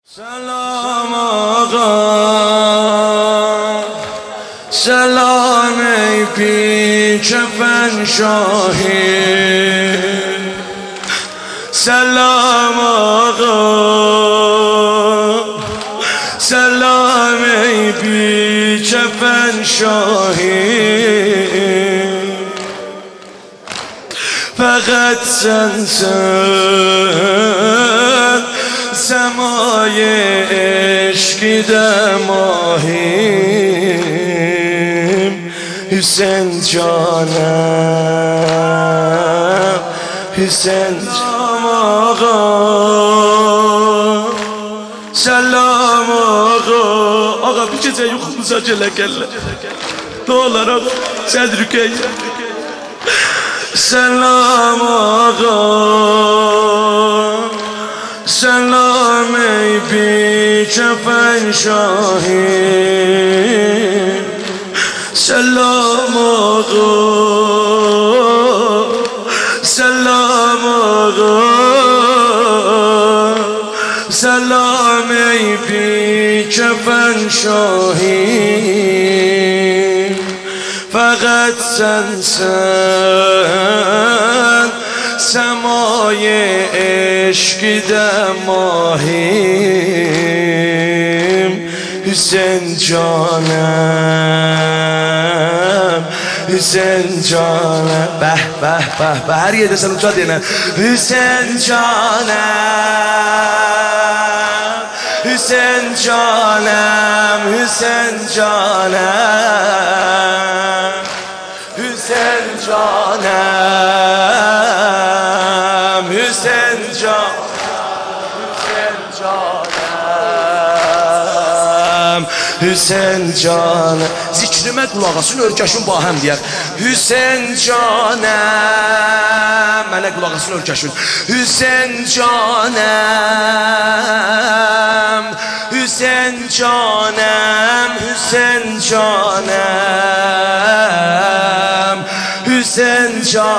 سلام آقا، سلام ای بیکفن شاهی. سلام آقا، سلام ای بیکفن شاهی. فقط سنسن سمای عشقی در ماهیم. حسین جانم، حسین جانم آقا، سلام آقا. آقا bir şey yok sadece lekelle. Ne olur آقا صدرك. سلام آقا، سلام ای بیکفن شاهی. سلام آقا، سلام آقا، سلام ای بیکفن شاهی. فقط سنسن سمای عشقی در ماهیم. حسین جانم، حسین جانم. به به به به هر یه دستن اونجا دینه. حسین جانم، حسین جانم، حسین جانم، حسین جانم، حسین جانم، حسین جانم. Zikrime qulaq asın, örkəşin ba həm deyər. Hüseyn canəm, mənə qulaq asın, örkəşin. Hüseyn canəm, Hüseyn canəm, Hüseyn canəm, Hüseyn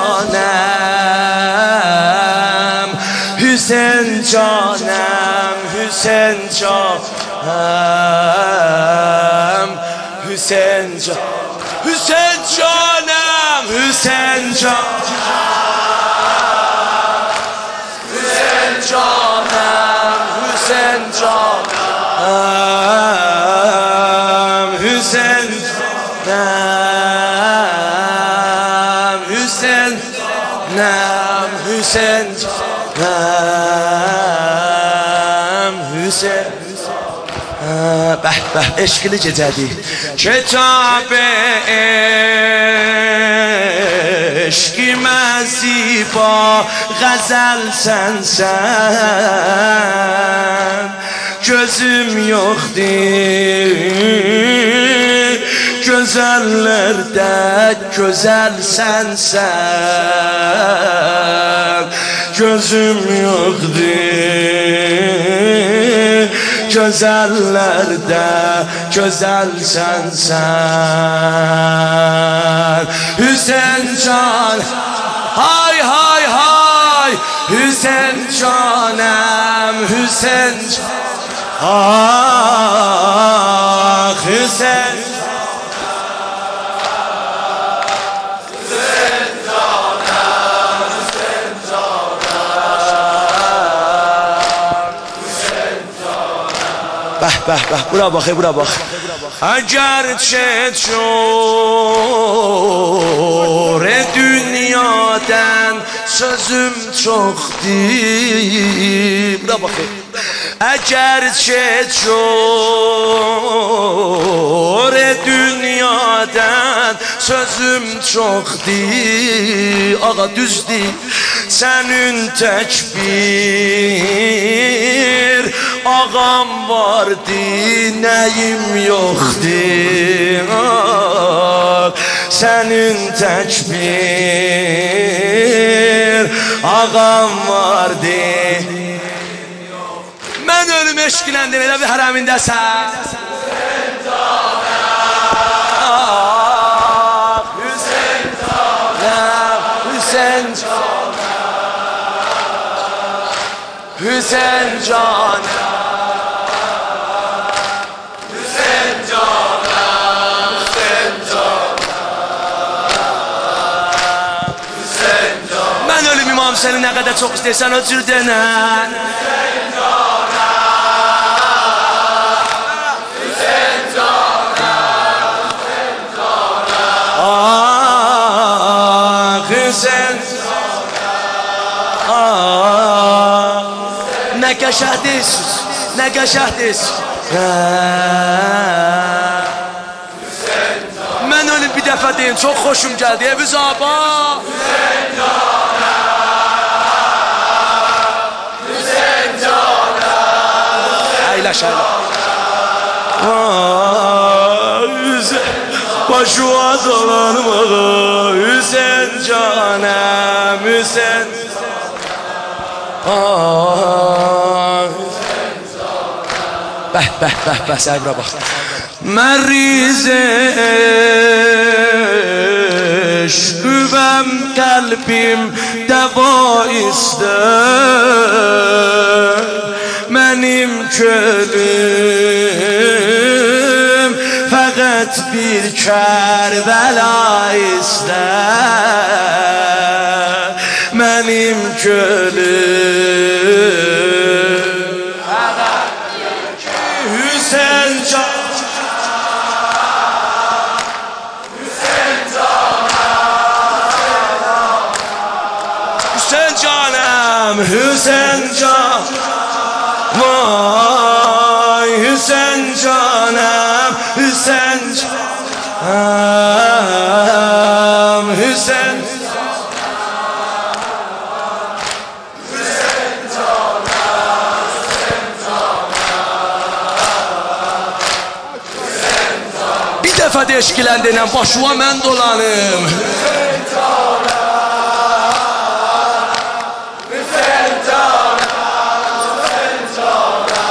canəm, Hüseyn canəm, Hüseyn canəm, Hüseyn canəm, Hüseyn canəm, Hüseyn canəm, Hüseyn canəm, Hüseyn canəm, Hüseyn canəm, Hüseyn canəm, Hüseyn canəm, Hüseyn. به به عشقی جدیدی کتاب عشقی مزیبا غزل سنسن gözüm yoktur güzellerde güzel sensen. Gözüm yoktur gözellerde güzel sensen. Hüseyin can, hay hay hay, Hüseyin canım, Hüseyin can. Ah Hüseyin, Hüseyin canım, Hüseyin canım, Hüseyin canım. Bəh bəh bəh, bura bax, bura bax. Əgərçə çox dünyadan sözüm çoxdur. Bura bax. Əgərçə çox dünyadan sözüm çoxdur. Ağa düzdür, sənin tək bir ağam vardı, nəyim yoxdur. Sənin tək bir ağam vardı. Mən ölüm eşqiləndim, elə bir hərəmindəsən. Hüseyin canım, Hüseyin canım, Hüseyin canım, Hüseyin canım. Hüseyin'i nə qədər çox istəyirsən o cür denə. Hüseyin cana, Hüseyin cana. Ah Hüseyin cana. Nə qəşəhdir, nə qəşəhdir. Mən ölüm bir dəfə deyim, çox xoşum gəldi. Eviz aba. Hüseyin cana, Hüseyin cana. Əyləş, əyləş. Başı azalanım ağa, Hüseyin canım, Hüseyin canım. Bəh, bəh, bəh, bəh, səbrə bax. Məriz eşqüvəm qəlbim dəva istər. Mənim könlüm fəqət bir Kərbəla istər. Mənim könlüm Hüseyin can, Hüseyin canım, Hüseyin canım, Hüseyin can, vay Hüseyin canım, Hüseyin canım, Hüseyin. Bir dəfə də eşqiləndirəm, başıma mən dolanım. Hüseyin cana, Hüseyin cana, Hüseyin cana,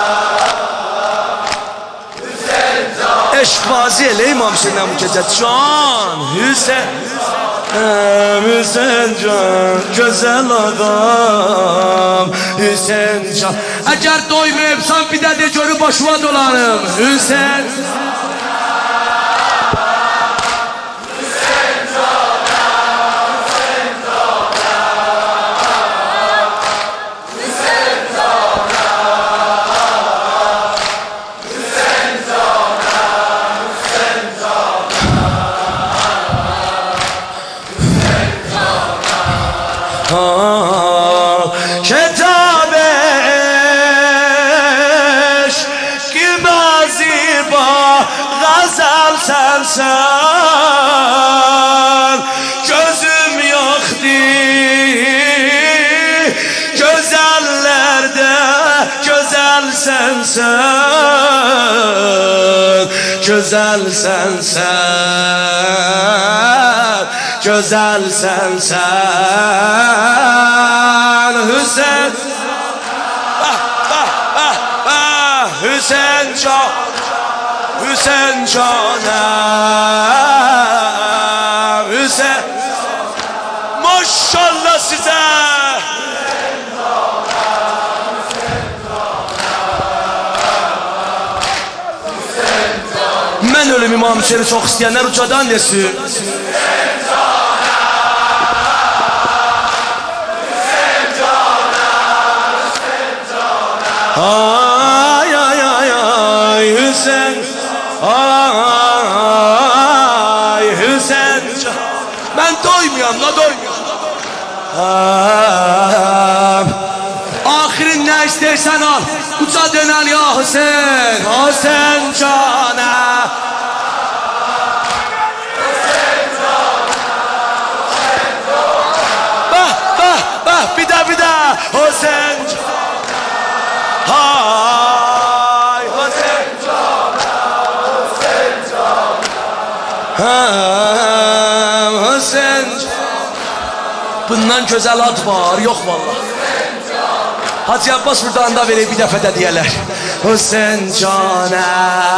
Hüseyin cana. Eşqbazi elə İmam Hüseyin'dən bu gecə. Can, Hüseyin, Hüseyin can, gözəl ağam, Hüseyin can. Əgər doymayıbsan bir də de görü başıma dolanım. Hüseyin کتاب عشق بازی با غزل سنسن gözüm yoktu gözellerde güzel sensen güzel sensen güzel sensen Hüseyin Hüseyin can Hüseyin canım Hüseyin maşallah size ben ölüm İmam Hüseyin'i çok isteyenler ucadan desin ay ay ay ay Hüseyin ay Hüseyin ben doymuyorum la doymuyorum ahirin ne istersen al uca dönen ya Hüseyin Hüseyin cana bah bah bah bir daha Hüseyin hay Hüseyin Hüseyin bundan güzel ad var yok vallahi Hacı Abbas buradan da vereyim bir defa da diyeler Hüseyin cana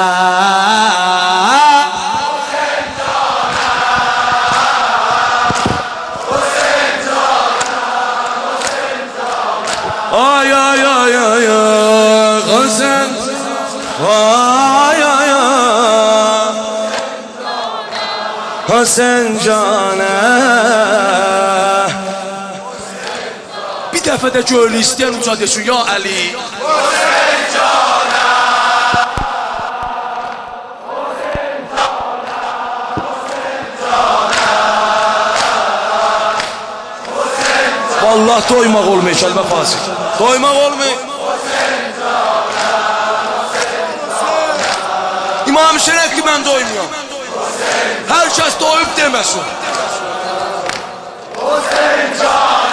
ay ay ay ay Hüseyin ay ay ay Hüseyin cana dəfə də gölü istəyən uca desin, ya Əli. Hüseyin cana, Hüseyin cana, Hüseyin cana, Hüseyin cana. Vallahi doymaq olmuyor Kəlbə Fazil. Doymaq olmuyor. Hüseyin cana, Hüseyin cana. İmam Hüseyin ki mən doymuyorum. Hər kəs doyub deməsin. Hüseyin cana.